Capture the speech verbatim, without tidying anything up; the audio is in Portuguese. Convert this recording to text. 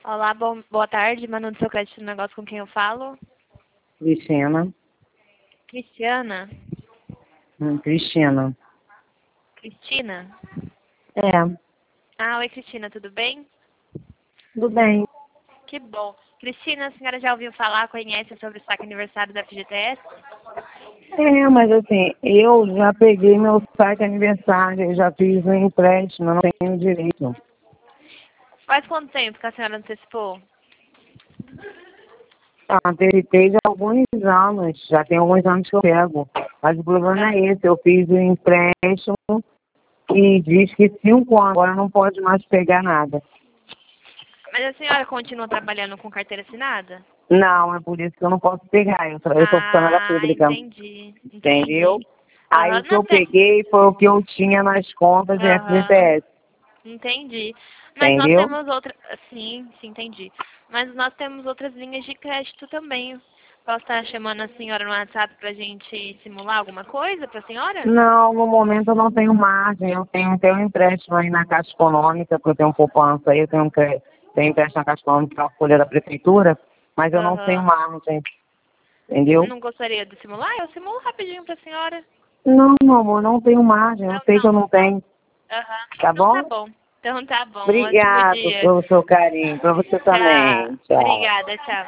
Olá, bom, boa tarde. Manu do Seu Crédito no Negócio, com quem eu falo? Cristina. Cristiana? Hum, Cristina. Cristina? É, Ah, oi, Cristina, tudo bem? tudo bem. Que bom. Cristina, a senhora já ouviu falar, conhece sobre o saque aniversário da F G T S? É, mas assim, eu já peguei meu saque aniversário, eu já fiz um empréstimo, eu não tenho direito. Faz quanto tempo que a senhora antecipou? Ah, antecipei já há alguns anos, já tem alguns anos que eu pego. Mas o problema Ah, é esse, eu fiz um empréstimo que diz que cinco anos, agora não pode mais pegar nada. mas a senhora continua trabalhando com carteira assinada? Não, é por isso que eu não posso pegar, eu, eu sou funcionária Ah, pública, entendi. entendeu? Entendi. Aí Aham, o que não eu tem. peguei foi o que eu tinha nas contas de Aham, F G T S, entendi. Mas nós entendeu? temos outra. Sim, sim, entendi. Mas nós temos outras linhas de crédito também. Posso estar chamando a senhora no WhatsApp pra gente simular alguma coisa pra senhora? Não, no momento eu não tenho margem, eu tenho até um empréstimo aí na Caixa Econômica, porque eu tenho poupança aí, eu tenho, um cre- tenho empréstimo na Caixa Econômica, que é a folha da Prefeitura, mas eu não tenho Aham. margem, entendeu? Não gostaria de simular? Eu simulo rapidinho pra senhora. Não, meu amor, não tenho margem, eu Não, sei que não. eu não Então, tenho, aham. tá Então tá bom? bom. Então tá bom. Um ótimo Obrigado dia. pelo seu carinho, pra você Tchau. também, tchau. Obrigada, tchau.